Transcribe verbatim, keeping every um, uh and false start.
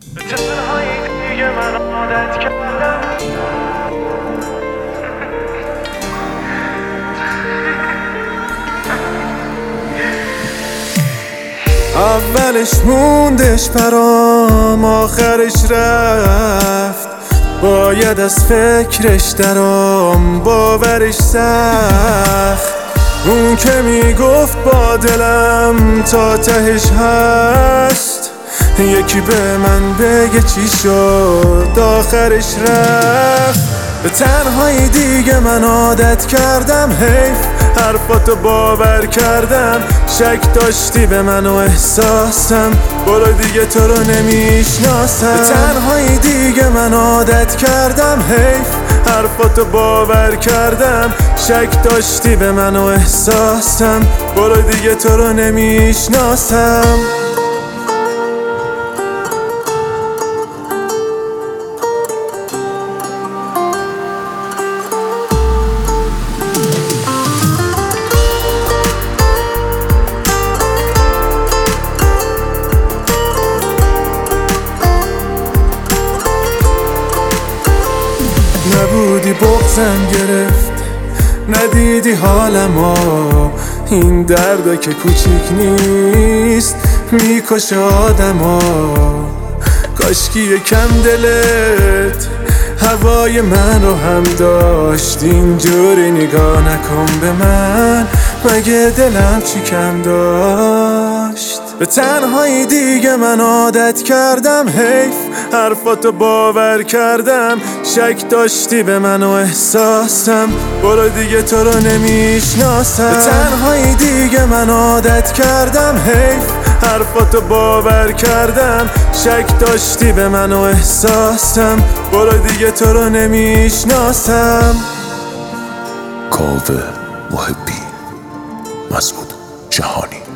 به تنهایی دیگه من عادت کردم. اولش موندش برام، آخرش رفت. باید از فکرش درام، باورش سخت. اون که میگفت با دلم تا تهش هست، یکی به من بگه چی شد آخرش رفت. به تنهایی دیگه من عادت کردم، حیف حرفاتو باور کردم. شک داشتی به من و احساسم، برو دیگه تو رو نمیشناسم. به تنهایی دیگه من عادت کردم، حیف حرفاتو باور کردم. شک داشتی به من و احساسم، برو دیگه تو رو نمیشناسم. نبودی بغضم گرفت، ندیدی حالمو. این درده که کوچیک نیست، میکشه آدمو. کاشکی یکم دلت هوای من رو هم داشت. اینجوری نگاه نکن به من، مگه دلم چی کم داشت؟ به تنهایی دیگه من عادت کردم، حیف حرفاتو باور کردم. شک داشتی به من و احساسم، برو دیگه تو رو نمیشناسم. به تنهایی دیگه من عادت کردم، حیف حرفاتو باور کردم. شک داشتی به من و احساسم، برو دیگه تو رو نمیشناسم. کاوه محبی، مسعود جهانی.